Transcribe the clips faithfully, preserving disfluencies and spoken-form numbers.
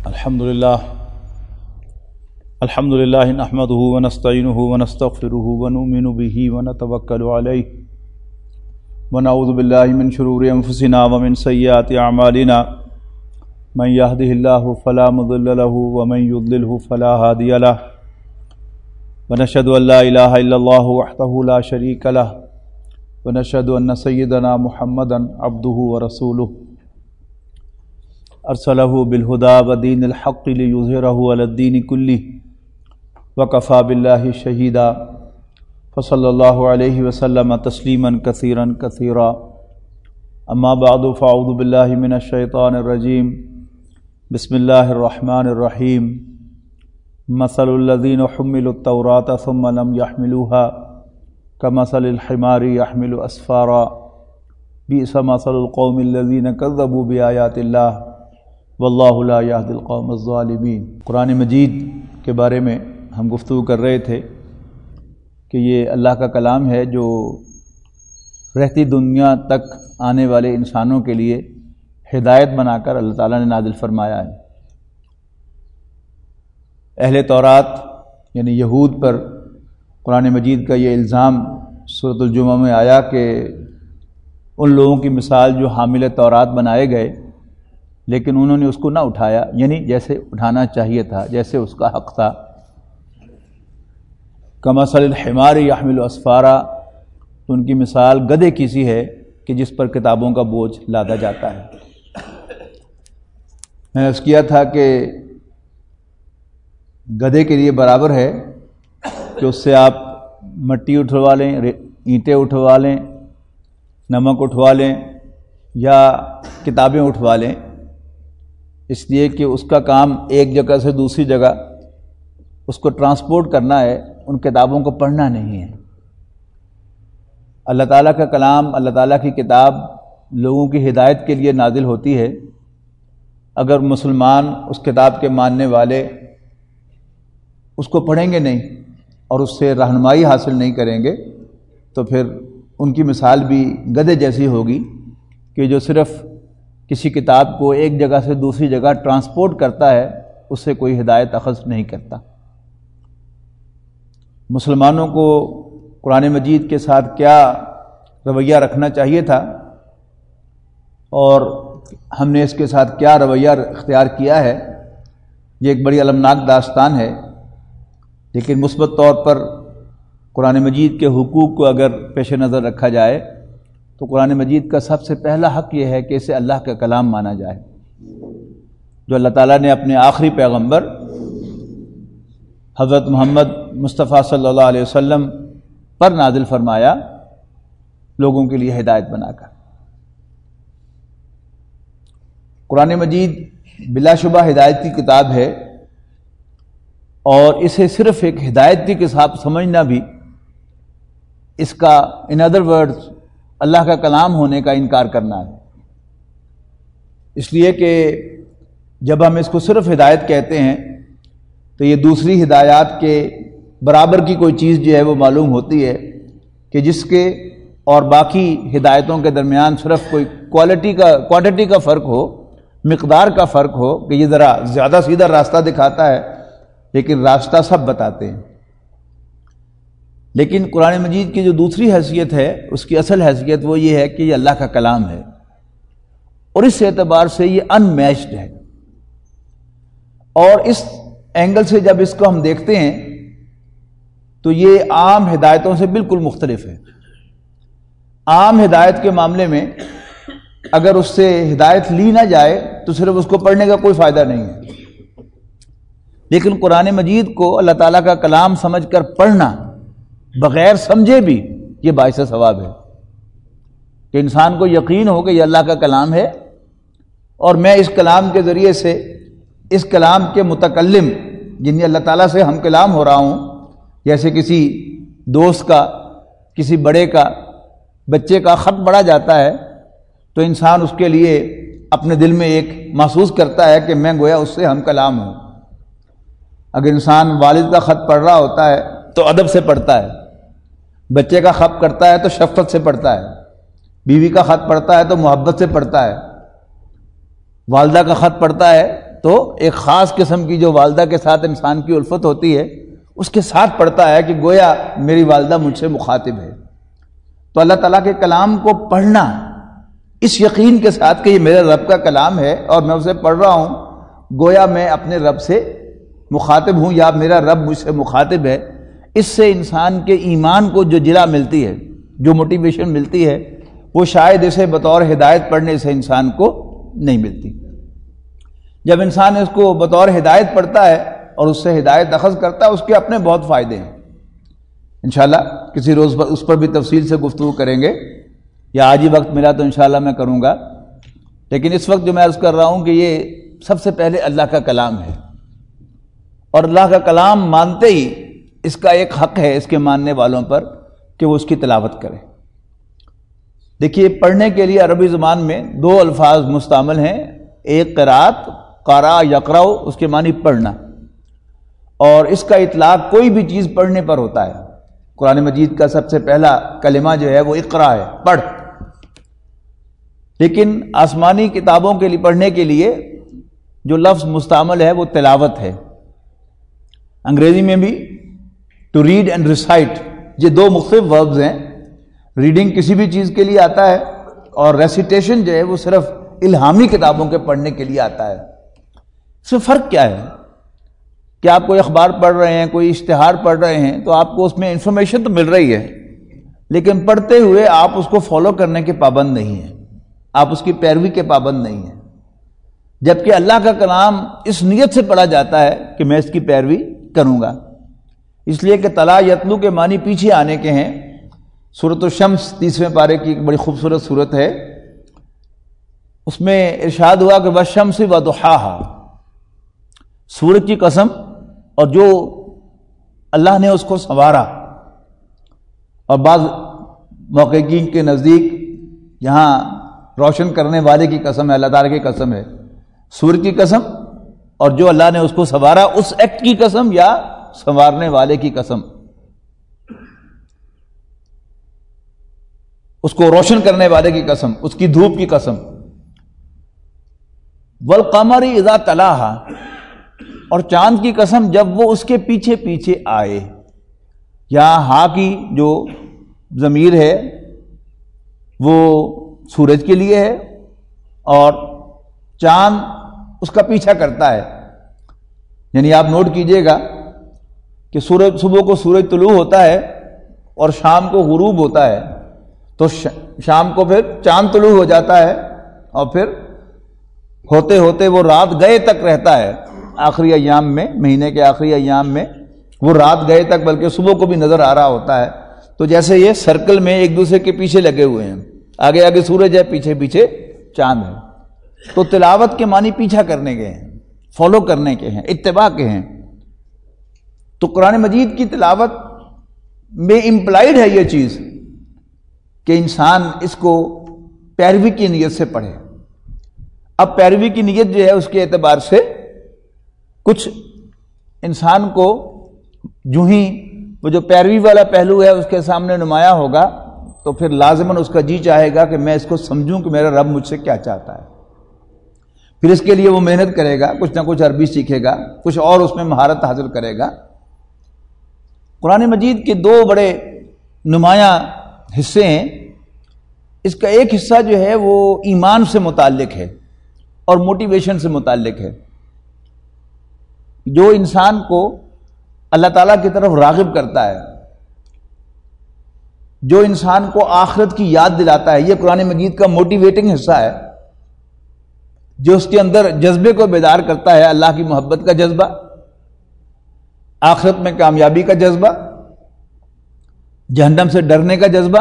الحمد للہ الحمد للہ نحمدہ ونستعینہ ونستغفرہ ونؤمن بہ ونتوکل علیہ ونعوذ باللہ من شرور انفسنا ومن سیئات اعمالنا من یہدہ اللہ فلا مضل له ومن یضللہ فلا ہادی له ونشہد ان لا الہ الا اللہ وحدہ لا شریک له ونشہد ان سیدنا محمدا عبدہ ورسولہ ارسلہ بالہدی ودین الحق لیظہرہ علی الدین کلہ وکفی باللہ شہیدا فصلی اللہ علیہ وسلم تسلیما کثیرا کثیرا اما بعد فاعوذ باللہ من الشیطان الرجیم بسم اللہ الرحمن الرحیم مثل الذین حملوا التوراة ثم لم يحملوها كمثل الحمار يحمل اسفارا بئس مثل القوم الذین کذبوا بآیات اللہ واللہ لا یہدی القوم الظالمین۔ قرآن مجید کے بارے میں ہم گفتگو کر رہے تھے کہ یہ اللہ کا کلام ہے جو رہتی دنیا تک آنے والے انسانوں کے لیے ہدایت بنا کر اللہ تعالیٰ نے نازل فرمایا ہے۔ اہل تورات یعنی یہود پر قرآن مجید کا یہ الزام سورۃ الجمعہ میں آیا کہ ان لوگوں کی مثال جو حامل تورات بنائے گئے لیکن انہوں نے اس کو نہ اٹھایا، یعنی جیسے اٹھانا چاہیے تھا، جیسے اس کا حق تھا۔ کمثل الحمار یحمل اسفارا، ان کی مثال گدھے کی سی ہے کہ جس پر کتابوں کا بوجھ لادا جاتا ہے۔ میں نے عرض کیا تھا کہ گدھے کے لیے برابر ہے کہ اس سے آپ مٹی اٹھوا لیں، اینٹیں اٹھوا لیں، نمک اٹھوا لیں یا کتابیں اٹھوا لیں، اس لیے کہ اس کا کام ایک جگہ سے دوسری جگہ اس کو ٹرانسپورٹ کرنا ہے، ان کتابوں کو پڑھنا نہیں ہے۔ اللہ تعالیٰ کا کلام، اللہ تعالیٰ کی کتاب لوگوں کی ہدایت کے لیے نازل ہوتی ہے۔ اگر مسلمان اس کتاب کے ماننے والے اس کو پڑھیں گے نہیں اور اس سے رہنمائی حاصل نہیں کریں گے تو پھر ان کی مثال بھی گدھے جیسی ہوگی کہ جو صرف کسی کتاب کو ایک جگہ سے دوسری جگہ ٹرانسپورٹ کرتا ہے، اس سے کوئی ہدایت اخذ نہیں کرتا۔ مسلمانوں کو قرآن مجید کے ساتھ کیا رویہ رکھنا چاہیے تھا اور ہم نے اس کے ساتھ کیا رویہ اختیار کیا ہے، یہ ایک بڑی المناک داستان ہے۔ لیکن مثبت طور پر قرآن مجید کے حقوق کو اگر پیش نظر رکھا جائے تو قرآن مجید کا سب سے پہلا حق یہ ہے کہ اسے اللہ کا کلام مانا جائے، جو اللہ تعالیٰ نے اپنے آخری پیغمبر حضرت محمد مصطفیٰ صلی اللہ علیہ وسلم پر نازل فرمایا لوگوں کے لیے ہدایت بنا کر۔ قرآن مجید بلا شبہ ہدایت کی کتاب ہے اور اسے صرف ایک ہدایت کی کتاب سمجھنا بھی اس کا ان ادر ورڈز اللہ کا کلام ہونے کا انکار کرنا ہے، اس لیے کہ جب ہم اس کو صرف ہدایت کہتے ہیں تو یہ دوسری ہدایات کے برابر کی کوئی چیز جو ہے وہ معلوم ہوتی ہے کہ جس کے اور باقی ہدایتوں کے درمیان صرف کوئی کوالٹی کا کوانٹٹی کا فرق ہو، مقدار کا فرق ہو کہ یہ ذرا زیادہ سیدھا راستہ دکھاتا ہے لیکن راستہ سب بتاتے ہیں۔ لیکن قرآن مجید کی جو دوسری حیثیت ہے، اس کی اصل حیثیت وہ یہ ہے کہ یہ اللہ کا کلام ہے اور اس اعتبار سے یہ ان میچڈ ہے۔ اور اس اینگل سے جب اس کو ہم دیکھتے ہیں تو یہ عام ہدایتوں سے بالکل مختلف ہے۔ عام ہدایت کے معاملے میں اگر اس سے ہدایت لی نہ جائے تو صرف اس کو پڑھنے کا کوئی فائدہ نہیں ہے، لیکن قرآن مجید کو اللہ تعالیٰ کا کلام سمجھ کر پڑھنا بغیر سمجھے بھی یہ باعث ثواب ہے کہ انسان کو یقین ہو کہ یہ اللہ کا کلام ہے اور میں اس کلام کے ذریعے سے اس کلام کے متکلم جن اللہ تعالیٰ سے ہم کلام ہو رہا ہوں، جیسے کسی دوست کا، کسی بڑے کا، بچے کا خط پڑھا جاتا ہے تو انسان اس کے لیے اپنے دل میں ایک محسوس کرتا ہے کہ میں گویا اس سے ہم کلام ہوں۔ اگر انسان والد کا خط پڑھ رہا ہوتا ہے تو ادب سے پڑھتا ہے، بچے کا خط کرتا ہے تو شفقت سے پڑھتا ہے، بیوی کا خط پڑھتا ہے تو محبت سے پڑھتا ہے، والدہ کا خط پڑھتا ہے تو ایک خاص قسم کی جو والدہ کے ساتھ انسان کی الفت ہوتی ہے اس کے ساتھ پڑھتا ہے کہ گویا میری والدہ مجھ سے مخاطب ہے. تو اللہ تعالیٰ کے کلام کو پڑھنا اس یقین کے ساتھ کہ یہ میرے رب کا کلام ہے اور میں اسے پڑھ رہا ہوں، گویا میں اپنے رب سے مخاطب ہوں یا میرا رب مجھ سے مخاطب ہے، اس سے انسان کے ایمان کو جو جلا ملتی ہے، جو موٹیویشن ملتی ہے، وہ شاید اسے بطور ہدایت پڑھنے سے انسان کو نہیں ملتی. جب انسان اس کو بطور ہدایت پڑھتا ہے اور اس سے ہدایت اخذ کرتا ہے، اس کے اپنے بہت فائدے ہیں. انشاءاللہ کسی روز پر اس پر بھی تفصیل سے گفتگو کریں گے، یا آج ہی وقت ملا تو انشاءاللہ میں کروں گا. لیکن اس وقت جو میں عرض کر رہا ہوں کہ یہ سب سے پہلے اللہ کا کلام ہے، اور اللہ کا کلام مانتے ہی اس کا ایک حق ہے اس کے ماننے والوں پر کہ وہ اس کی تلاوت کرے. دیکھیے، پڑھنے کے لیے عربی زبان میں دو الفاظ مستعمل ہیں، ایک قرات، قرأ یقرأ، اس کے معنی پڑھنا، اور اس کا اطلاق کوئی بھی چیز پڑھنے پر ہوتا ہے. قرآن مجید کا سب سے پہلا کلمہ جو ہے وہ اقرا ہے، پڑھ. لیکن آسمانی کتابوں کے لیے پڑھنے کے لیے جو لفظ مستعمل ہے وہ تلاوت ہے. انگریزی میں بھی ٹو ریڈ اینڈ ریسائٹ، یہ دو مختلف وربز ہیں. ریڈنگ کسی بھی چیز کے لیے آتا ہے، اور ریسیٹیشن جو ہے وہ صرف الہامی کتابوں کے پڑھنے کے لیے آتا ہے. اس میں فرق کیا ہے کہ آپ کوئی اخبار پڑھ رہے ہیں، کوئی اشتہار پڑھ رہے ہیں، تو آپ کو اس میں انفارمیشن تو مل رہی ہے، لیکن پڑھتے ہوئے آپ اس کو فالو کرنے کے پابند نہیں ہیں، آپ اس کی پیروی کے پابند نہیں ہیں. جبکہ اللہ کا کلام اس نیت سے پڑھا جاتا ہے کہ میں اس کی پیروی کروں گا. اس لیے کہ تلا یتلو کے معنی پیچھے آنے کے ہیں. سورۃ الشمس تیسویں پارے کی ایک بڑی خوبصورت سورت ہے، اس میں ارشاد ہوا کہ والشمس وضحاہا، سورج کی قسم اور جو اللہ نے اس کو سنوارا. اور بعض محققین کے نزدیک یہاں روشن کرنے والے کی قسم ہے، اللہ تعالیٰ کی قسم ہے. سورج کی قسم اور جو اللہ نے اس کو سنوارا، اس ایکٹ کی قسم یا سنوارنے والے کی قسم، اس کو روشن کرنے والے کی قسم، اس کی دھوپ کی قسم. والقمر اذا تلاہا، اور چاند کی قسم جب وہ اس کے پیچھے پیچھے آئے. یہاں ہا کی جو ضمیر ہے وہ سورج کے لیے ہے، اور چاند اس کا پیچھا کرتا ہے. یعنی آپ نوٹ کیجئے گا کہ سورج صبح کو سورج طلوع ہوتا ہے اور شام کو غروب ہوتا ہے، تو شام کو پھر چاند طلوع ہو جاتا ہے، اور پھر ہوتے ہوتے وہ رات گئے تک رہتا ہے. آخری ایام میں، مہینے کے آخری ایام میں وہ رات گئے تک، بلکہ صبح کو بھی نظر آ رہا ہوتا ہے. تو جیسے یہ سرکل میں ایک دوسرے کے پیچھے لگے ہوئے ہیں، آگے آگے سورج ہے، پیچھے پیچھے چاند ہے. تو تلاوت کے معنی پیچھا کرنے کے ہیں، فالو کرنے کے ہیں، اتباع کے ہیں. تو قرآن مجید کی تلاوت میں امپلائڈ ہے یہ چیز کہ انسان اس کو پیروی کی نیت سے پڑھے. اب پیروی کی نیت جو ہے اس کے اعتبار سے کچھ انسان کو جو ہی وہ جو پیروی والا پہلو ہے اس کے سامنے نمایاں ہوگا، تو پھر لازماً اس کا جی چاہے گا کہ میں اس کو سمجھوں کہ میرا رب مجھ سے کیا چاہتا ہے. پھر اس کے لیے وہ محنت کرے گا، کچھ نہ کچھ عربی سیکھے گا، کچھ اور اس میں مہارت حاصل کرے گا. قرآن مجید کے دو بڑے نمایاں حصے ہیں. اس کا ایک حصہ جو ہے وہ ایمان سے متعلق ہے اور موٹیویشن سے متعلق ہے، جو انسان کو اللہ تعالیٰ کی طرف راغب کرتا ہے، جو انسان کو آخرت کی یاد دلاتا ہے. یہ قرآن مجید کا موٹیویٹنگ حصہ ہے، جو اس کے اندر جذبے کو بیدار کرتا ہے، اللہ کی محبت کا جذبہ، آخرت میں کامیابی کا جذبہ، جہنم سے ڈرنے کا جذبہ،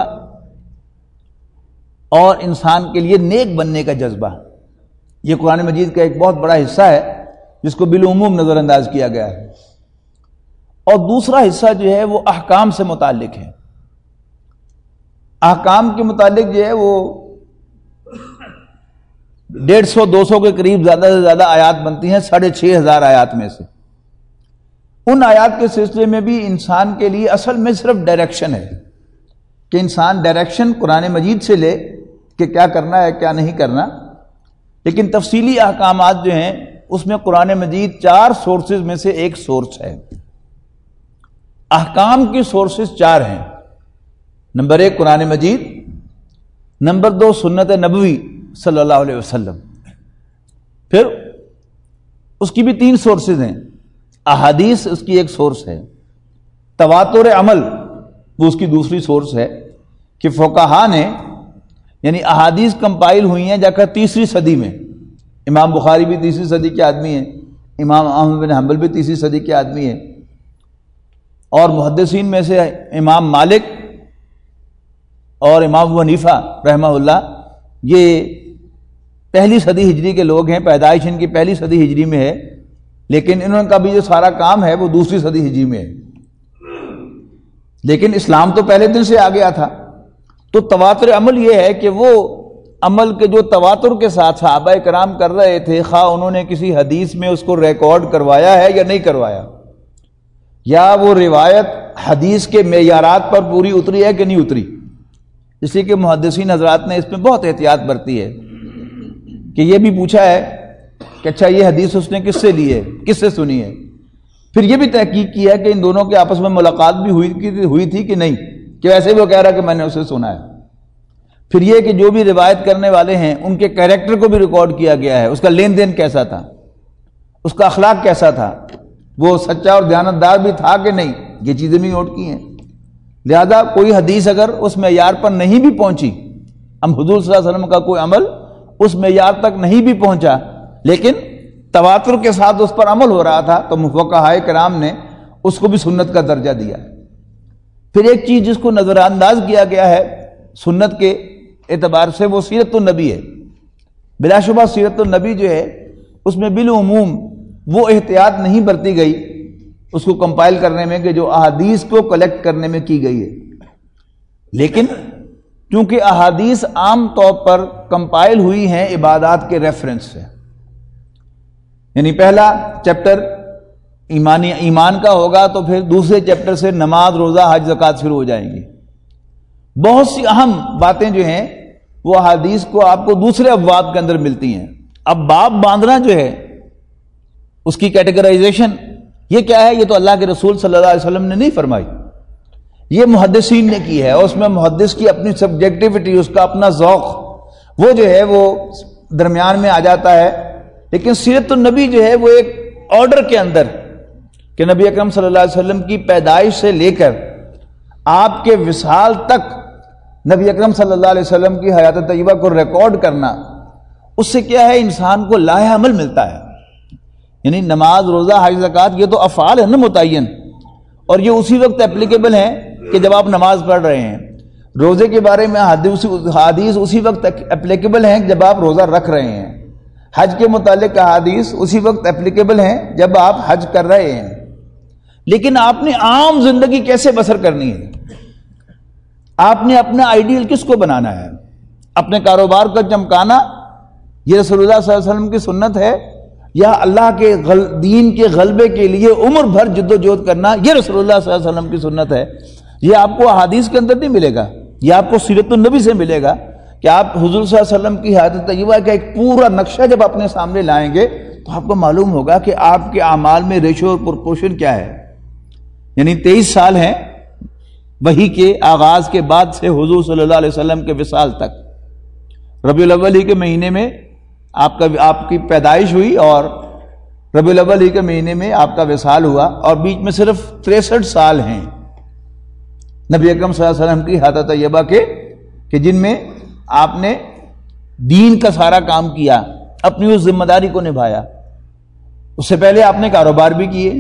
اور انسان کے لیے نیک بننے کا جذبہ. یہ قرآن مجید کا ایک بہت بڑا حصہ ہے جس کو بالعموم نظر انداز کیا گیا ہے. اور دوسرا حصہ جو ہے وہ احکام سے متعلق ہے. احکام کے متعلق جو ہے وہ ڈیڑھ سو دو سو کے قریب زیادہ سے زیادہ آیات بنتی ہیں، ساڑھے چھ ہزار آیات میں سے. ان آیات کے سلسلے میں بھی انسان کے لیے اصل میں صرف ڈائریکشن ہے کہ انسان ڈائریکشن قرآن مجید سے لے کہ کیا کرنا ہے کیا نہیں کرنا. لیکن تفصیلی احکامات جو ہیں اس میں قرآن مجید چار سورسز میں سے ایک سورس ہے. احکام کی سورسز چار ہیں. نمبر ایک قرآن مجید، نمبر دو سنت نبوی صلی اللہ علیہ وسلم، پھر اس کی بھی تین سورسز ہیں. احادیث اس کی ایک سورس ہے، تواتر عمل وہ اس کی دوسری سورس ہے کہ فقہا نے، یعنی احادیث کمپائل ہوئی ہیں جا کر تیسری صدی میں. امام بخاری بھی تیسری صدی کے آدمی ہیں، امام احمد بن حنبل بھی تیسری صدی کے آدمی ہیں، اور محدثین میں سے امام مالک اور امام ابو حنیفہ رحمہ اللہ یہ پہلی صدی ہجری کے لوگ ہیں، پیدائش ان کی پہلی صدی ہجری میں ہے، لیکن انہوں کا بھی جو سارا کام ہے وہ دوسری صدی ہجری میں ہے. لیکن اسلام تو پہلے دن سے آ گیا تھا. تو تواتر عمل یہ ہے کہ وہ عمل کے جو تواتر کے ساتھ صحابہ کرام کر رہے تھے، خواہ انہوں نے کسی حدیث میں اس کو ریکارڈ کروایا ہے یا نہیں کروایا، یا وہ روایت حدیث کے معیارات پر پوری اتری ہے کہ نہیں اتری. اس لیے کہ محدثین حضرات نے اس میں بہت احتیاط برتی ہے کہ یہ بھی پوچھا ہے کہ اچھا یہ حدیث اس نے کس سے لی ہے، کس سے سنی ہے. پھر یہ بھی تحقیق کی ہے کہ ان دونوں کے آپس میں ملاقات بھی ہوئی ہوئی تھی کہ نہیں، کہ ویسے وہ کہہ رہا کہ میں نے اسے سنا ہے. پھر یہ کہ جو بھی روایت کرنے والے ہیں ان کے کیریکٹر کو بھی ریکارڈ کیا گیا ہے، اس کا لین دین کیسا تھا، اس کا اخلاق کیسا تھا، وہ سچا اور دیانتدار بھی تھا کہ نہیں، یہ چیزیں بھی نوٹ کی ہیں. لہذا کوئی حدیث اگر اس معیار پر نہیں بھی پہنچی، ہم حضور صلی اللہ علیہ وسلم کا کوئی عمل اس معیار تک نہیں بھی پہنچا لیکن تواتر کے ساتھ اس پر عمل ہو رہا تھا، تو فقہاء کرام نے اس کو بھی سنت کا درجہ دیا. پھر ایک چیز جس کو نظر انداز کیا گیا ہے سنت کے اعتبار سے، وہ سیرت النبی ہے. بلا شبہ سیرت النبی جو ہے اس میں بالعموم وہ احتیاط نہیں برتی گئی اس کو کمپائل کرنے میں کہ جو احادیث کو کلیکٹ کرنے میں کی گئی ہے. لیکن کیونکہ احادیث عام طور پر کمپائل ہوئی ہیں عبادات کے ریفرنس سے، یعنی پہلا چیپٹر ایمانی ایمان کا ہوگا تو پھر دوسرے چیپٹر سے نماز، روزہ، حج، زکوٰۃ شروع ہو جائیں گی. بہت سی اہم باتیں جو ہیں وہ احادیث کو آپ کو دوسرے ابواب کے اندر ملتی ہیں. اب باب باندھنا جو ہے اس کی کیٹیگرائزیشن یہ کیا ہے، یہ تو اللہ کے رسول صلی اللہ علیہ وسلم نے نہیں فرمائی، یہ محدثین نے کی ہے. اور اس میں محدث کی اپنی سبجیکٹیوٹی، اس کا اپنا ذوق وہ جو ہے وہ درمیان میں آ جاتا ہے. لیکن سیرت النبی جو ہے وہ ایک آرڈر کے اندر کہ نبی اکرم صلی اللہ علیہ وسلم کی پیدائش سے لے کر آپ کے وصال تک نبی اکرم صلی اللہ علیہ وسلم کی حیات طیبہ کو ریکارڈ کرنا، اس سے کیا ہے انسان کو لاہ عمل ملتا ہے. یعنی نماز، روزہ، حج، زکوٰۃ یہ تو افعال ہیں نا متعین، اور یہ اسی وقت اپلیکیبل ہیں کہ جب آپ نماز پڑھ رہے ہیں. روزے کے بارے میں حدیث اسی وقت اپلیکیبل ہیں جب آپ روزہ رکھ رہے ہیں. حج کے متعلق احادیث اسی وقت اپلیکیبل ہیں جب آپ حج کر رہے ہیں. لیکن آپ نے عام زندگی کیسے بسر کرنی ہے، آپ نے اپنا آئیڈیل کس کو بنانا ہے، اپنے کاروبار کو چمکانا یہ رسول اللہ صلی اللہ علیہ وسلم کی سنت ہے، یا اللہ کے غل دین کے غلبے کے لیے عمر بھر جد و جہد کرنا یہ رسول اللہ صلی اللہ علیہ وسلم کی سنت ہے. یہ آپ کو احادیث کے اندر نہیں ملے گا، یہ آپ کو سیرت النبی سے ملے گا کہ آپ حضور صلی اللہ علیہ وسلم کی حیات طیبہ کا ایک پورا نقشہ جب اپنے سامنے لائیں گے تو آپ کو معلوم ہوگا کہ آپ کے اعمال میں ریشو اور پرپورشن کیا ہے. یعنی تیئیس سال ہیں وحی کے آغاز کے بعد سے حضور صلی اللہ علیہ وسلم کے وصال تک. ربیع الاول ہی کے مہینے میں آپ کا آپ کی پیدائش ہوئی اور ربیع الاول ہی کے مہینے میں آپ کا وصال ہوا، اور بیچ میں صرف تریسٹھ سال ہیں نبی اکرم صلی اللہ علیہ وسلم کی حیات طیبہ کے کہ جن میں آپ نے دین کا سارا کام کیا، اپنی اس ذمہ داری کو نبھایا. اس سے پہلے آپ نے کاروبار بھی کیے،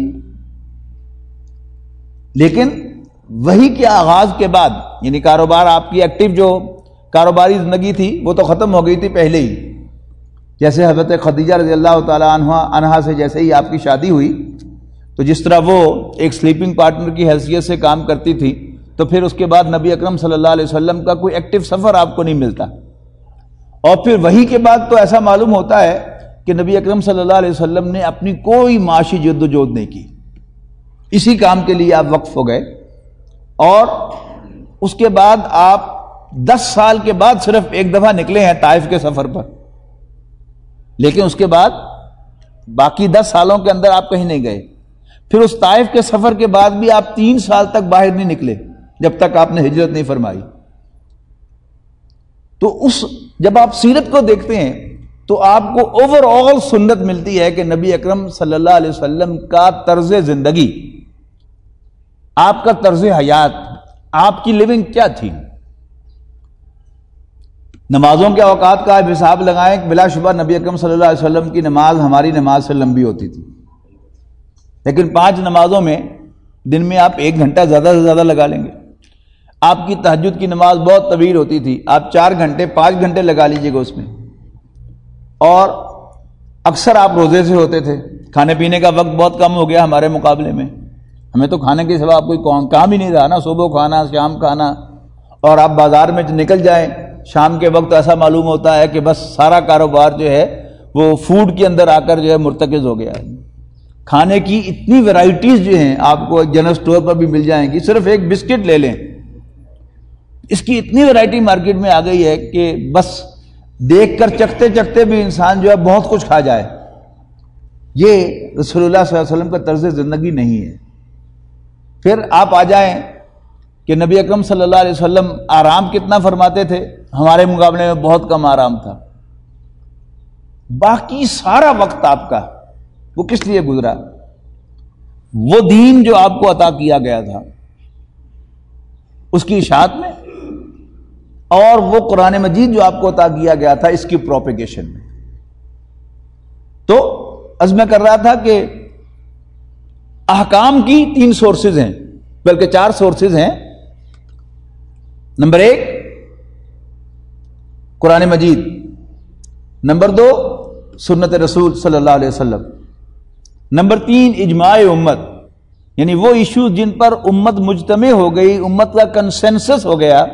لیکن وحی کے آغاز کے بعد یعنی کاروبار آپ کی ایکٹیو جو کاروباری زندگی تھی وہ تو ختم ہو گئی تھی پہلے ہی. جیسے حضرت خدیجہ رضی اللہ تعالی عنہ عنہا سے جیسے ہی آپ کی شادی ہوئی تو جس طرح وہ ایک سلیپنگ پارٹنر کی حیثیت سے کام کرتی تھی، تو پھر اس کے بعد نبی اکرم صلی اللہ علیہ وسلم کا کوئی ایکٹیو سفر آپ کو نہیں ملتا. اور پھر وحی کے بعد تو ایسا معلوم ہوتا ہے کہ نبی اکرم صلی اللہ علیہ وسلم نے اپنی کوئی معاشی جد و جہد نہیں کی، اسی کام کے لیے آپ وقف ہو گئے. اور اس کے بعد آپ دس سال کے بعد صرف ایک دفعہ نکلے ہیں طائف کے سفر پر، لیکن اس کے بعد باقی دس سالوں کے اندر آپ کہیں نہیں گئے. پھر اس طائف کے سفر کے بعد بھی آپ تین سال تک باہر نہیں نکلے جب تک آپ نے ہجرت نہیں فرمائی. تو اس جب آپ سیرت کو دیکھتے ہیں تو آپ کو اوور آل سنت ملتی ہے کہ نبی اکرم صلی اللہ علیہ وسلم کا طرز زندگی، آپ کا طرز حیات، آپ کی لیونگ کیا تھی. نمازوں کے اوقات کا آپ حساب لگائیں کہ بلا شبہ نبی اکرم صلی اللہ علیہ وسلم کی نماز ہماری نماز سے لمبی ہوتی تھی، لیکن پانچ نمازوں میں دن میں آپ ایک گھنٹہ زیادہ سے زیادہ لگا لیں گے. آپ کی تہجد کی نماز بہت طویل ہوتی تھی، آپ چار گھنٹے پانچ گھنٹے لگا لیجئے گا اس میں. اور اکثر آپ روزے سے ہوتے تھے، کھانے پینے کا وقت بہت کم ہو گیا ہمارے مقابلے میں. ہمیں تو کھانے کے سوا کوئی کام ہی نہیں رہا نا، صبح کھانا شام کھانا. اور آپ بازار میں نکل جائیں شام کے وقت ایسا معلوم ہوتا ہے کہ بس سارا کاروبار جو ہے وہ فوڈ کے اندر آ کر جو ہے مرتکز ہو گیا ہے. کھانے کی اتنی ویرائٹیز جو ہیں آپ کو جنرل سٹور پر بھی مل جائیں گی. صرف ایک بسکٹ لے لیں، اس کی اتنی ویرائٹی مارکیٹ میں آ گئی ہے کہ بس دیکھ کر چکھتے چکھتے بھی انسان جو ہے بہت کچھ کھا جائے. یہ رسول اللہ صلی اللہ علیہ وسلم کا طرز زندگی نہیں ہے. پھر آپ آ جائیں کہ نبی اکرم صلی اللہ علیہ وسلم آرام کتنا فرماتے تھے، ہمارے مقابلے میں بہت کم آرام تھا. باقی سارا وقت آپ کا وہ کس لیے گزرا؟ وہ دین جو آپ کو عطا کیا گیا تھا اس کی اشاعت میں، اور وہ قرآن مجید جو آپ کو عطا کیا گیا تھا اس کی پروپیگیشن میں. تو عرض میں کر رہا تھا کہ احکام کی تین سورسز ہیں، بلکہ چار سورسز ہیں. نمبر ایک قرآن مجید، نمبر دو سنت رسول صلی اللہ علیہ وسلم، نمبر تین اجماع امت، یعنی وہ ایشو جن پر امت مجتمع ہو گئی، امت کا کنسنسس ہو گیا،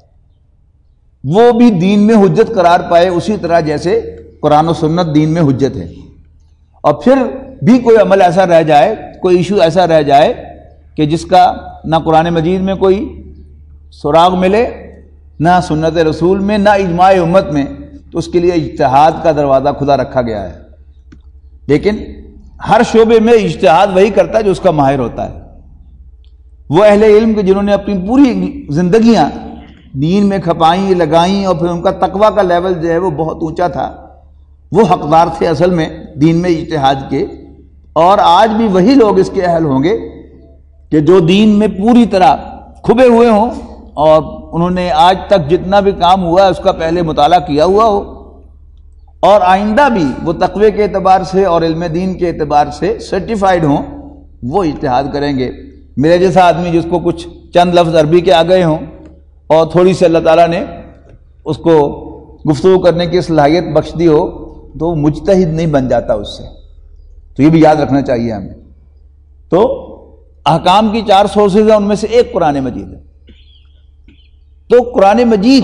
وہ بھی دین میں حجت قرار پائے اسی طرح جیسے قرآن و سنت دین میں حجت ہے. اور پھر بھی کوئی عمل ایسا رہ جائے، کوئی ایشو ایسا رہ جائے کہ جس کا نہ قرآن مجید میں کوئی سراغ ملے، نہ سنت رسول میں، نہ اجماع امت میں، تو اس کے لیے اجتہاد کا دروازہ کھلا رکھا گیا ہے. لیکن ہر شعبے میں اجتہاد وہی کرتا ہے جو اس کا ماہر ہوتا ہے. وہ اہل علم کے جنہوں نے اپنی پوری زندگیاں دین میں کھپائیں لگائیں اور پھر ان کا تقویٰ کا لیول جو ہے وہ بہت اونچا تھا، وہ حقدار تھے اصل میں دین میں اجتہاد کے. اور آج بھی وہی لوگ اس کے اہل ہوں گے کہ جو دین میں پوری طرح کھبے ہوئے ہوں اور انہوں نے آج تک جتنا بھی کام ہوا ہے اس کا پہلے مطالعہ کیا ہوا ہو، اور آئندہ بھی وہ تقوی کے اعتبار سے اور علم دین کے اعتبار سے سرٹیفائیڈ ہوں، وہ اجتہاد کریں گے. میرے جیسا آدمی جس کو کچھ چند لفظ عربی کے آ گئے ہوں اور تھوڑی سی اللہ تعالیٰ نے اس کو گفتگو کرنے کی صلاحیت بخش دی ہو تو وہ مجتہد نہیں بن جاتا اس سے. تو یہ بھی یاد رکھنا چاہیے ہمیں. تو احکام کی چار سورسز ہیں، ان میں سے ایک قرآن مجید ہے. تو قرآن مجید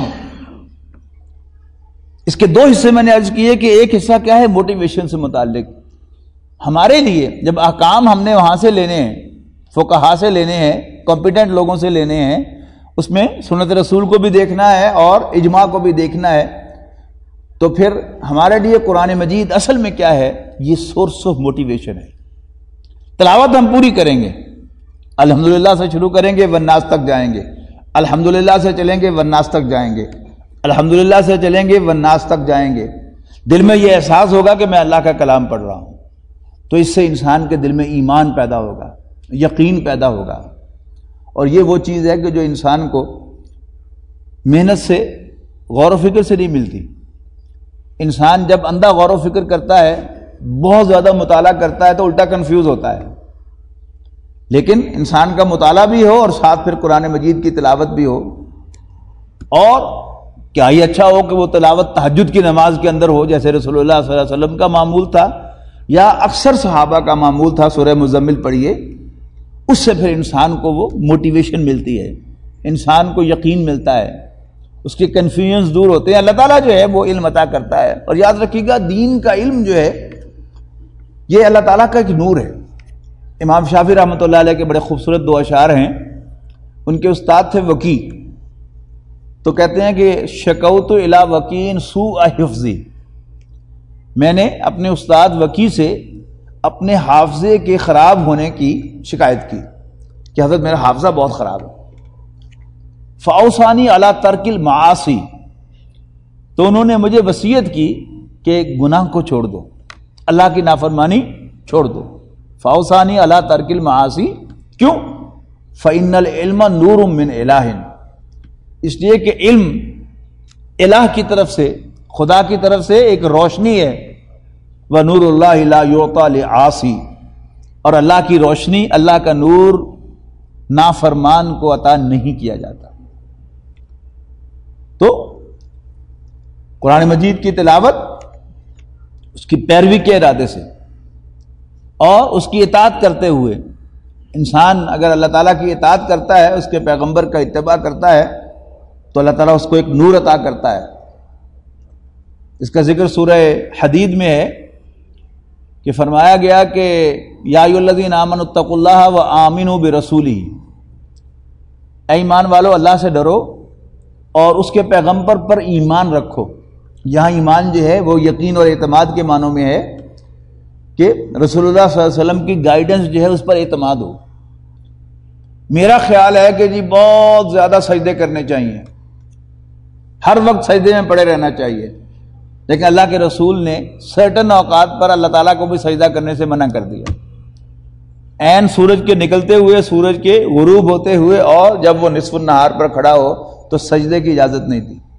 اس کے دو حصے میں نے عرض کیے کہ ایک حصہ کیا ہے موٹیویشن سے متعلق. ہمارے لیے جب احکام ہم نے وہاں سے لینے ہیں، فقہا سے لینے ہیں، کمپیٹنٹ لوگوں سے لینے ہیں، اس میں سنت رسول کو بھی دیکھنا ہے اور اجماع کو بھی دیکھنا ہے، تو پھر ہمارے لیے قرآن مجید اصل میں کیا ہے؟ یہ سورس آف موٹیویشن ہے. تلاوت ہم پوری کریں گے، الحمدللہ سے شروع کریں گے والناس تک جائیں گے، الحمدللہ سے چلیں گے والناس تک جائیں گے، الحمدللہ سے چلیں گے والناس تک جائیں گے. دل میں یہ احساس ہوگا کہ میں اللہ کا کلام پڑھ رہا ہوں، تو اس سے انسان کے دل میں ایمان پیدا ہوگا، یقین پیدا ہوگا. اور یہ وہ چیز ہے کہ جو انسان کو محنت سے، غور و فکر سے نہیں ملتی. انسان جب اندھا غور و فکر کرتا ہے، بہت زیادہ مطالعہ کرتا ہے تو الٹا کنفیوز ہوتا ہے. لیکن انسان کا مطالعہ بھی ہو اور ساتھ پھر قرآن مجید کی تلاوت بھی ہو، اور کیا ہی اچھا ہو کہ وہ تلاوت تہجد کی نماز کے اندر ہو جیسے رسول اللہ صلی اللہ علیہ وسلم کا معمول تھا یا اکثر صحابہ کا معمول تھا. سورہ مزمل پڑھیے، اس سے پھر انسان کو وہ موٹیویشن ملتی ہے، انسان کو یقین ملتا ہے، اس کے کنفیوژنز دور ہوتے ہیں. اللہ تعالیٰ جو ہے وہ علم عطا کرتا ہے. اور یاد رکھیے گا دین کا علم جو ہے یہ اللہ تعالیٰ کا ایک نور ہے. امام شافعی رحمۃ اللہ علیہ کے بڑے خوبصورت دو اشعار ہیں. ان کے استاد تھے وکی، تو کہتے ہیں کہ شکوت الی وکین سوء حفظی، میں نے اپنے استاد وکی سے اپنے حافظے کے خراب ہونے کی شکایت کی کہ حضرت میرا حافظہ بہت خراب ہے. فاوصانی علی ترک المعاصی، تو انہوں نے مجھے وصیت کی کہ گناہ کو چھوڑ دو، اللہ کی نافرمانی چھوڑ دو. فاوصانی علی ترک المعاصی، کیوں؟ فإن العلم نور من الہ، اس لیے کہ علم الہ کی طرف سے، خدا کی طرف سے ایک روشنی ہے. وَنُورُ اللَّهِ لَا يُعْطَى لِعَاصِي، اور اللہ کی روشنی، اللہ کا نور نافرمان کو عطا نہیں کیا جاتا. تو قرآن مجید کی تلاوت اس کی پیروی کے ارادے سے اور اس کی اطاعت کرتے ہوئے، انسان اگر اللہ تعالیٰ کی اطاعت کرتا ہے، اس کے پیغمبر کا اتباع کرتا ہے، تو اللہ تعالیٰ اس کو ایک نور عطا کرتا ہے. اس کا ذکر سورہ حدید میں ہے کہ فرمایا گیا کہ یا ایھا الذین آمنوا اتقوا اللہ وآمنوا برسولہ، اے ایمان والو اللہ سے ڈرو اور اس کے پیغمبر پر ایمان رکھو. یہاں ایمان جو ہے وہ یقین اور اعتماد کے معنوں میں ہے کہ رسول اللہ صلی اللہ علیہ وسلم کی گائیڈنس جو ہے اس پر اعتماد ہو. میرا خیال ہے کہ جی بہت زیادہ سجدے کرنے چاہیے، ہر وقت سجدے میں پڑے رہنا چاہیے، لیکن اللہ کے رسول نے سرٹن اوقات پر اللہ تعالیٰ کو بھی سجدہ کرنے سے منع کر دیا. عین سورج کے نکلتے ہوئے، سورج کے غروب ہوتے ہوئے، اور جب وہ نصف النہار پر کھڑا ہو تو سجدے کی اجازت نہیں تھی.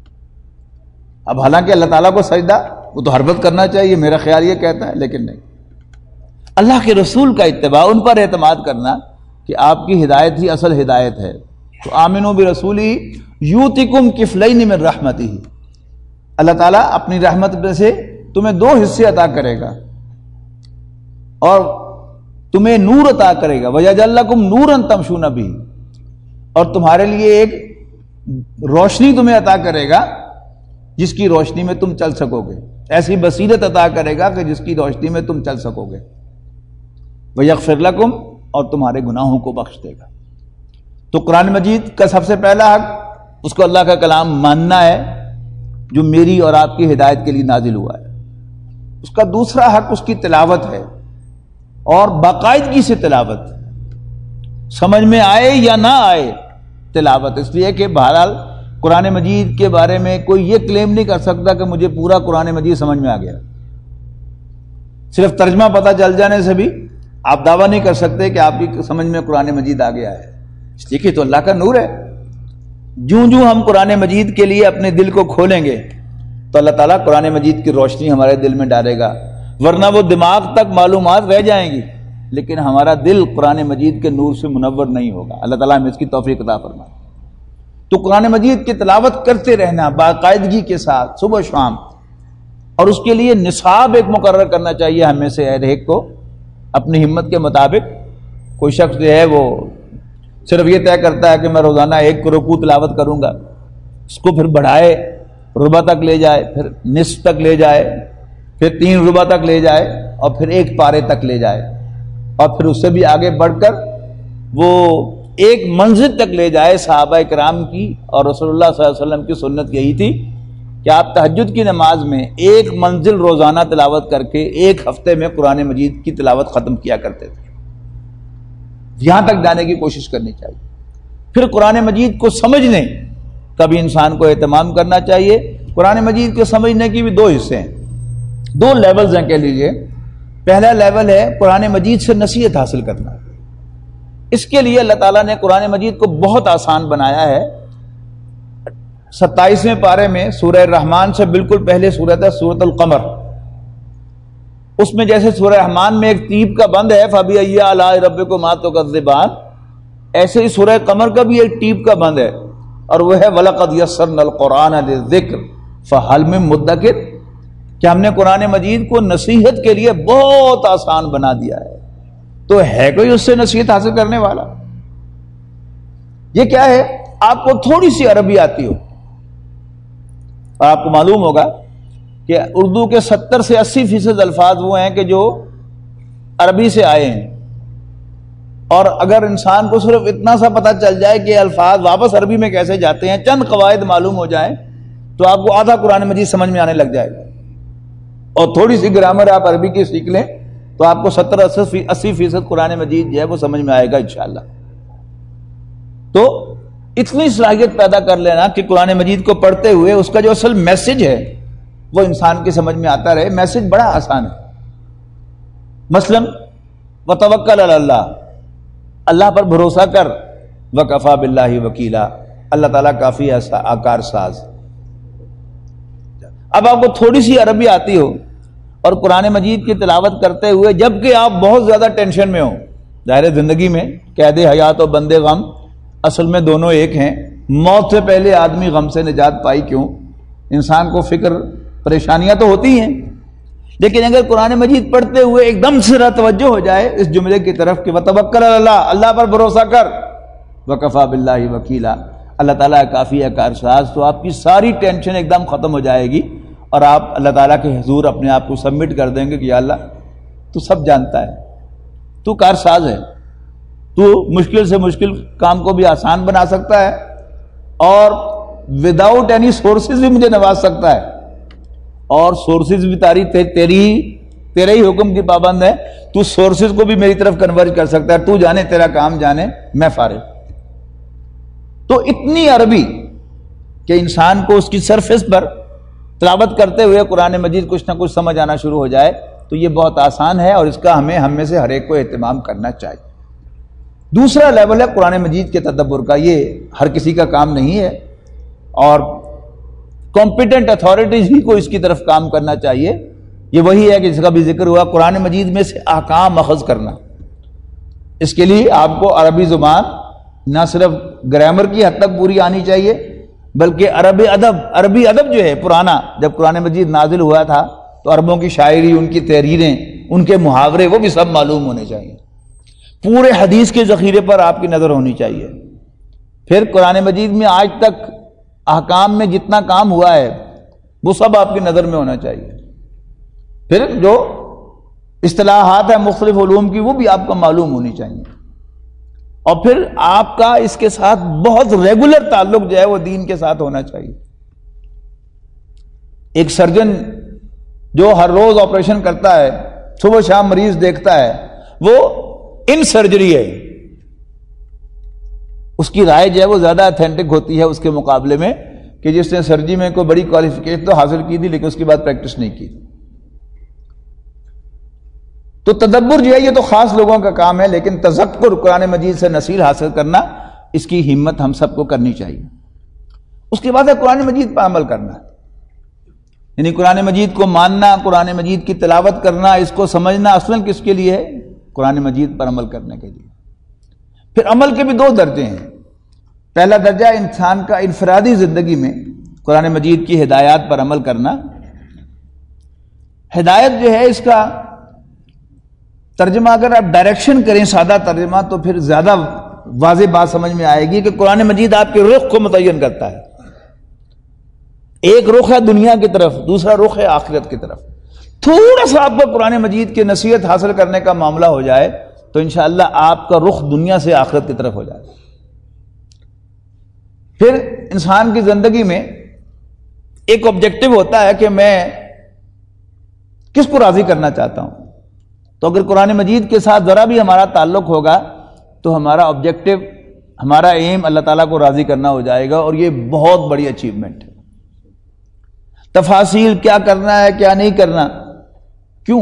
اب حالانکہ اللہ تعالیٰ کو سجدہ وہ تو ہر وقت کرنا چاہیے، میرا خیال یہ کہتا ہے، لیکن نہیں. اللہ کے رسول کا اتباع، ان پر اعتماد کرنا کہ آپ کی ہدایت ہی اصل ہدایت ہے. تو آمنوا برسولہ یؤتکم کفلین من رحمتہ، اللہ تعالیٰ اپنی رحمت میں سے تمہیں دو حصے عطا کرے گا اور تمہیں نور عطا کرے گا. وَيَجْعَلْ لَكُمْ نُورًا تَمْشُونَ بِهِ، اور تمہارے لیے ایک روشنی تمہیں عطا کرے گا جس کی روشنی میں تم چل سکو گے، ایسی بصیرت عطا کرے گا کہ جس کی روشنی میں تم چل سکو گے. وَيَغْفِرْ لَكُمْ، اور تمہارے گناہوں کو بخش دے گا. تو قرآن مجید کا سب سے پہلا حق اس کو اللہ کا کلام ماننا ہے جو میری اور آپ کی ہدایت کے لیے نازل ہوا ہے. اس کا دوسرا حق اس کی تلاوت ہے، اور باقاعدگی سے تلاوت، سمجھ میں آئے یا نہ آئے تلاوت. اس لیے کہ بہرحال قرآن مجید کے بارے میں کوئی یہ کلیم نہیں کر سکتا کہ مجھے پورا قرآن مجید سمجھ میں آ گیا. صرف ترجمہ پتہ چل جانے سے بھی آپ دعویٰ نہیں کر سکتے کہ آپ کی سمجھ میں قرآن مجید آ گیا ہے. اس لیے کہ تو اللہ کا نور ہے. جوں جوں ہم قرآن مجید کے لیے اپنے دل کو کھولیں گے تو اللہ تعالیٰ قرآن مجید کی روشنی ہمارے دل میں ڈالے گا، ورنہ وہ دماغ تک معلومات رہ جائیں گی لیکن ہمارا دل قرآن مجید کے نور سے منور نہیں ہوگا. اللہ تعالیٰ ہمیں اس کی توفیق عطا فرمائے. تو قرآن مجید کی تلاوت کرتے رہنا باقاعدگی کے ساتھ صبح شام، اور اس کے لیے نصاب ایک مقرر کرنا چاہیے ہمیں سے ہر ایک کو اپنی ہمت کے مطابق. کوئی شخص جو ہے وہ صرف یہ طے کرتا ہے کہ میں روزانہ ایک رکوع تلاوت کروں گا، اس کو پھر بڑھائے، ربع تک لے جائے، پھر نصف تک لے جائے، پھر تین ربع تک لے جائے، اور پھر ایک پارے تک لے جائے، اور پھر اس سے بھی آگے بڑھ کر وہ ایک منزل تک لے جائے صحابہ کرام کی. اور رسول اللہ صلی اللہ علیہ وسلم کی سنت یہی تھی کہ آپ تہجد کی نماز میں ایک منزل روزانہ تلاوت کر کے ایک ہفتے میں قرآن مجید کی تلاوت ختم کیا کرتے تھے. یہاں تک جانے کی کوشش کرنی چاہیے. پھر قرآن مجید کو سمجھنے کا بھی انسان کو اہتمام کرنا چاہیے. قرآن مجید کے سمجھنے کی بھی دو حصے ہیں، دو لیولز ہیں کہہ لیجیے. پہلا لیول ہے قرآن مجید سے نصیحت حاصل کرنا. اس کے لیے اللہ تعالیٰ نے قرآن مجید کو بہت آسان بنایا ہے. ستائیسویں پارے میں سورہ رحمان سے بالکل پہلے سورت ہے سورۃ القمر. اس میں جیسے سورہ رحمان میں ایک طیب کا بند ہے فَبِأَيِّ آلَاءِ رَبِّكُمَا تُكَذِّبَانِ، ایسے ہی سورہ قمر کا بھی ایک ٹیپ کا بند ہے، اور وہ ہے وَلَقَدْ يَسَّرْنَا الْقُرْآنَ لِلذِّكْرِ فَهَلْ مِن مُدَّكِرٍ، کہ ہم نے قرآن مجید کو نصیحت کے لیے بہت آسان بنا دیا ہے. تو ہے کوئی اس سے نصیحت حاصل کرنے والا؟ یہ کیا ہے؟ آپ کو تھوڑی سی عربی آتی ہو، اور آپ کو معلوم ہوگا کہ اردو کے ستر سے اسی فیصد الفاظ وہ ہیں کہ جو عربی سے آئے ہیں، اور اگر انسان کو صرف اتنا سا پتہ چل جائے کہ الفاظ واپس عربی میں کیسے جاتے ہیں، چند قواعد معلوم ہو جائیں، تو آپ کو آدھا قرآن مجید سمجھ میں آنے لگ جائے گا. اور تھوڑی سی گرامر آپ عربی کی سیکھ لیں تو آپ کو ستر اسی فیصد قرآن مجید جو ہے وہ سمجھ میں آئے گا انشاءاللہ۔ تو اتنی صلاحیت پیدا کر لینا کہ قرآن مجید کو پڑھتے ہوئے اس کا جو اصل میسج ہے وہ انسان کی سمجھ میں آتا رہے۔ میسج بڑا آسان ہے، مثلا وتوکل علی اللہ، اللہ پر بھروسہ کر، وکفا باللہ وکیلا، اللہ تعالیٰ کافی ہے آکار ساز۔ اب آپ کو تھوڑی سی عربی آتی ہو اور قرآن مجید کی تلاوت کرتے ہوئے جبکہ آپ بہت زیادہ ٹینشن میں ہوں، ظاہر زندگی میں قید حیات اور بندے غم اصل میں دونوں ایک ہیں، موت سے پہلے آدمی غم سے نجات پائی کیوں؟ انسان کو فکر پریشانیاں تو ہوتی ہیں، لیکن اگر قرآن مجید پڑھتے ہوئے ایک دم سے توجہ ہو جائے اس جملے کی طرف کہ وتوکل علی اللہ، اللہ پر بھروسہ کر، وکفا باللہ وکیلا، اللہ تعالیٰ کافی ہے کارساز، تو آپ کی ساری ٹینشن ایک دم ختم ہو جائے گی اور آپ اللہ تعالیٰ کے حضور اپنے آپ کو سبمٹ کر دیں گے کہ یا اللہ تو سب جانتا ہے، تو کارساز ہے، تو مشکل سے مشکل کام کو بھی آسان بنا سکتا ہے اور وداؤٹ اینی سورسز بھی مجھے نواز سکتا ہے، اور سورسز بھی تاری تیری ہی تیرے ہی حکم کی پابند ہے، تو سورسز کو بھی میری طرف کنورج کر سکتا ہے، تو جانے تیرا کام جانے میں فارغ۔ تو اتنی عربی کہ انسان کو اس کی سرفیس پر تلاوت کرتے ہوئے قرآن مجید کچھ نہ کچھ سمجھ آنا شروع ہو جائے تو یہ بہت آسان ہے، اور اس کا ہمیں ہم میں سے ہر ایک کو اہتمام کرنا چاہیے۔ دوسرا لیول ہے قرآن مجید کے تدبر کا، یہ ہر کسی کا کام نہیں ہے، اور کمپیٹنٹ اتھارٹیز ہی کو اس کی طرف کام کرنا چاہیے۔ یہ وہی ہے کہ جس کا بھی ذکر ہوا، قرآن مجید میں سے احکام اخذ کرنا۔ اس کے لیے آپ کو عربی زبان نہ صرف گرامر کی حد تک پوری آنی چاہیے بلکہ عربی ادب عربی ادب جو ہے پرانا، جب قرآن مجید نازل ہوا تھا تو عربوں کی شاعری، ان کی تحریریں، ان کے محاورے وہ بھی سب معلوم ہونے چاہیے۔ پورے حدیث کے ذخیرے پر آپ کی نظر ہونی چاہیے۔ پھر قرآن مجید میں آج تک احکام میں جتنا کام ہوا ہے وہ سب آپ کی نظر میں ہونا چاہیے۔ پھر جو اصطلاحات ہیں مختلف علوم کی وہ بھی آپ کو معلوم ہونی چاہیے، اور پھر آپ کا اس کے ساتھ بہت ریگولر تعلق جو ہے وہ دین کے ساتھ ہونا چاہیے۔ ایک سرجن جو ہر روز آپریشن کرتا ہے، صبح شام مریض دیکھتا ہے، وہ ان سرجری ہے، اس کی رائے جو ہے وہ زیادہ اتھینٹک ہوتی ہے اس کے مقابلے میں کہ جس نے سرجری میں کوئی بڑی کوالیفیکیشن تو حاصل کی تھی لیکن اس کے بعد پریکٹس نہیں کی۔ تو تدبر جو ہے یہ تو خاص لوگوں کا کام ہے، لیکن تذکر قرآن مجید سے نصیحت حاصل کرنا، اس کی ہمت ہم سب کو کرنی چاہیے۔ اس کے بعد ہے قرآن مجید پر عمل کرنا، یعنی قرآن مجید کو ماننا، قرآن مجید کی تلاوت کرنا، اس کو سمجھنا اصلاً کس کے لیے ہے؟ قرآن مجید پر عمل کرنے کے لیے۔ پھر عمل کے بھی دو درجے ہیں۔ پہلا درجہ انسان کا انفرادی زندگی میں قرآن مجید کی ہدایات پر عمل کرنا۔ ہدایت جو ہے اس کا ترجمہ اگر آپ ڈائریکشن کریں، سادہ ترجمہ، تو پھر زیادہ واضح بات سمجھ میں آئے گی کہ قرآن مجید آپ کے رخ کو متعین کرتا ہے۔ ایک رخ ہے دنیا کی طرف، دوسرا رخ ہے آخرت کی طرف۔ تھوڑا سا آپ کو قرآن مجید کی نصیحت حاصل کرنے کا معاملہ ہو جائے تو انشاءاللہ آپ کا رخ دنیا سے آخرت کی طرف ہو جائے۔ پھر انسان کی زندگی میں ایک آبجیکٹو ہوتا ہے کہ میں کس کو راضی کرنا چاہتا ہوں، تو اگر قرآن مجید کے ساتھ ذرا بھی ہمارا تعلق ہوگا تو ہمارا آبجیکٹو، ہمارا ایم اللہ تعالیٰ کو راضی کرنا ہو جائے گا، اور یہ بہت بڑی اچیومنٹ ہے۔ تفاصیل کیا کرنا ہے کیا نہیں کرنا، کیوں؟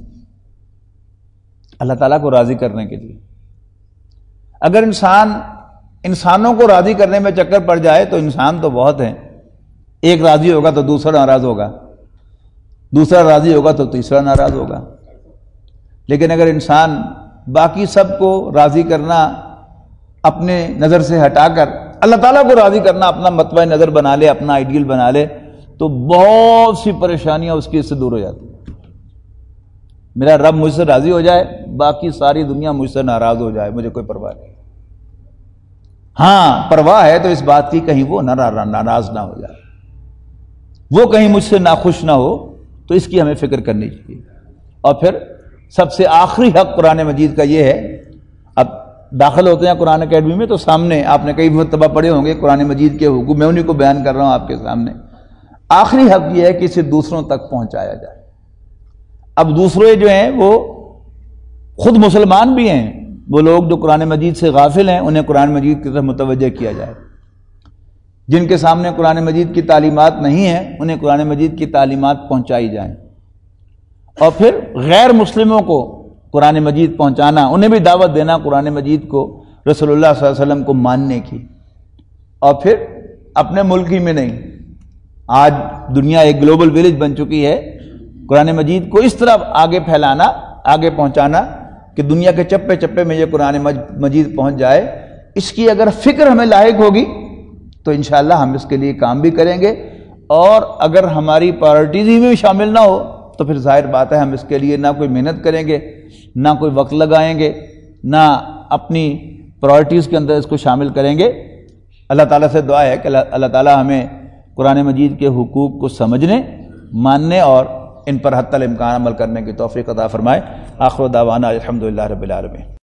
اللہ تعالیٰ کو راضی کرنے کے لیے۔ اگر انسان انسانوں کو راضی کرنے میں چکر پڑ جائے تو انسان تو بہت ہیں، ایک راضی ہوگا تو دوسرا ناراض ہوگا، دوسرا راضی ہوگا تو تیسرا ناراض ہوگا۔ لیکن اگر انسان باقی سب کو راضی کرنا اپنے نظر سے ہٹا کر اللہ تعالیٰ کو راضی کرنا اپنا مطمع نظر بنا لے، اپنا آئیڈیل بنا لے، تو بہت سی پریشانیاں اس کی اس سے دور ہو جاتی ہیں۔ میرا رب مجھ سے راضی ہو جائے، باقی ساری دنیا مجھ سے ناراض ہو جائے، مجھے کوئی پرواہ نہیں۔ ہاں پرواہ ہے تو اس بات کی کہیں وہ ناراض نہ ہو جائے، وہ کہیں مجھ سے ناخوش نہ ہو، تو اس کی ہمیں فکر کرنی چاہیے۔ اور پھر سب سے آخری حق قرآن مجید کا یہ ہے، اب داخل ہوتے ہیں قرآن اکیڈمی میں تو سامنے آپ نے کئی مرتبہ پڑھے ہوں گے قرآن مجید کے حقوق، میں انہیں کو بیان کر رہا ہوں آپ کے سامنے۔ آخری حق یہ ہے کہ اسے دوسروں تک پہنچایا جائے۔ اب دوسرے جو ہیں وہ خود مسلمان بھی ہیں وہ لوگ جو قرآن مجید سے غافل ہیں، انہیں قرآن مجید کی طرف متوجہ کیا جائے۔ جن کے سامنے قرآن مجید کی تعلیمات نہیں ہیں انہیں قرآن مجید کی تعلیمات پہنچائی جائیں، اور پھر غیر مسلموں کو قرآن مجید پہنچانا، انہیں بھی دعوت دینا قرآن مجید کو، رسول اللہ صلی اللہ علیہ وسلم کو ماننے کی۔ اور پھر اپنے ملک ہی میں نہیں، آج دنیا ایک گلوبل ویلیج بن چکی ہے، قرآن مجید کو اس طرح آگے پھیلانا، آگے پہنچانا کہ دنیا کے چپے چپے میں یہ قرآن مجید پہنچ جائے۔ اس کی اگر فکر ہمیں لاحق ہوگی تو انشاءاللہ ہم اس کے لیے کام بھی کریں گے، اور اگر ہماری پرائرٹیز ہی میں شامل نہ ہو تو پھر ظاہر بات ہے ہم اس کے لیے نہ کوئی محنت کریں گے، نہ کوئی وقت لگائیں گے، نہ اپنی پرائرٹیز کے اندر اس کو شامل کریں گے۔ اللہ تعالیٰ سے دعا ہے کہ اللہ تعالیٰ ہمیں قرآن مجید کے حقوق کو سمجھنے، ماننے اور ان پر حتی الامکان عمل کرنے کی توفیق عطا فرمائے۔ آخر دعوانا الحمدللہ رب العالمین۔